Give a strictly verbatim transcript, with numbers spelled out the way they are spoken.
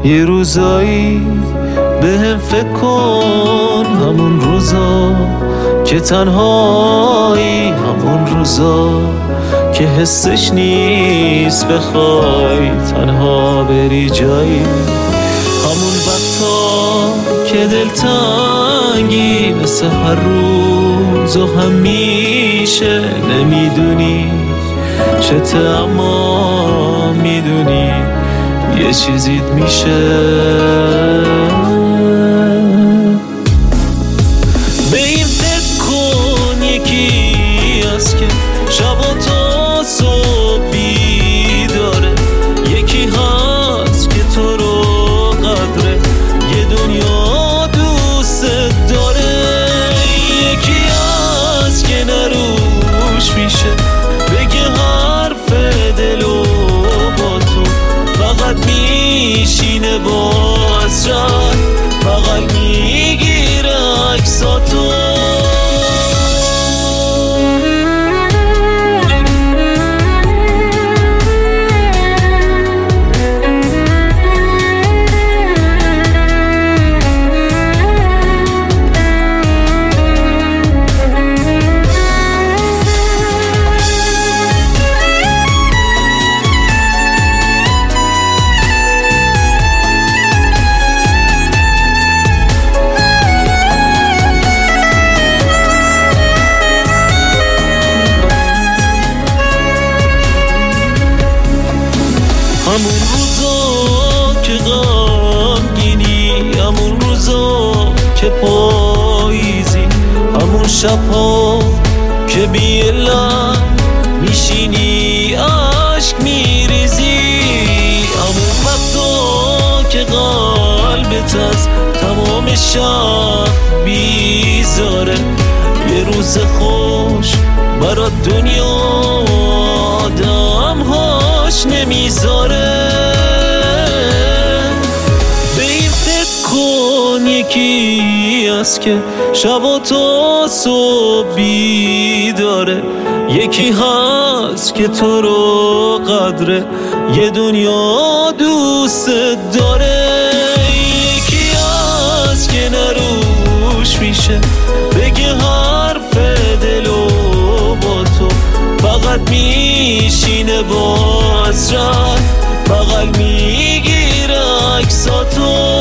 یه روزایی به هم فکر کن، همون روزا که تنهایی، همون روزا که حسش نیست بخوای تنها بری جایی، همون وقتا که دلتنگی مثل هر روز و همیشه نمیدونی چته، اما میدونی یه چیزیت میشه. به این فکر کن یکی هست که شب و تا صبح بیداره، یکی هست که تو رو قدره یه دنیا دوست داره، یکی هست که نروش میشه بگه حرف دلو با تو، فقط میشینه با حسرت بغل میگیره عکساتو. همون روزا که غمگینی، همون روزا که پاییزی، همون شبها که بی علت میشینی عشق میریزی، همون وقتا که قلبت از تمام شب بیزاره، یه روز خوش برات دنیا آدم هاش نمیذاره. به این فکر کن یکی هست که شب و تا صبح بیداره، یکی هست که تو رو قدره یه دنیا دوست داره، یکی هست که نروش میشه بگه حرف دلو با تو، فقط میشینه با حسرت بغل میگیره عکساتو.